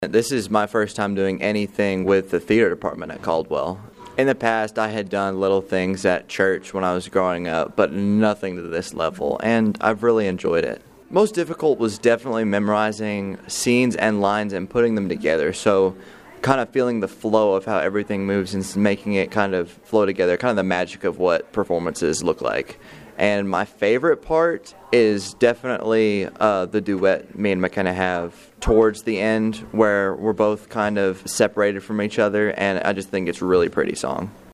This is my first time doing anything with the theater department at Caldwell. In the past, I had done little things at church when I was growing up, but nothing to this level, and I've really enjoyed it. Most difficult was definitely memorizing scenes and lines and putting them together, so kind of feeling the flow of how everything moves and making it kind of flow together, kind of the magic of what performances look like. And my favorite part is definitely the duet me and McKenna have towards the end, where we're both kind of separated from each other, and I just think it's a really pretty song.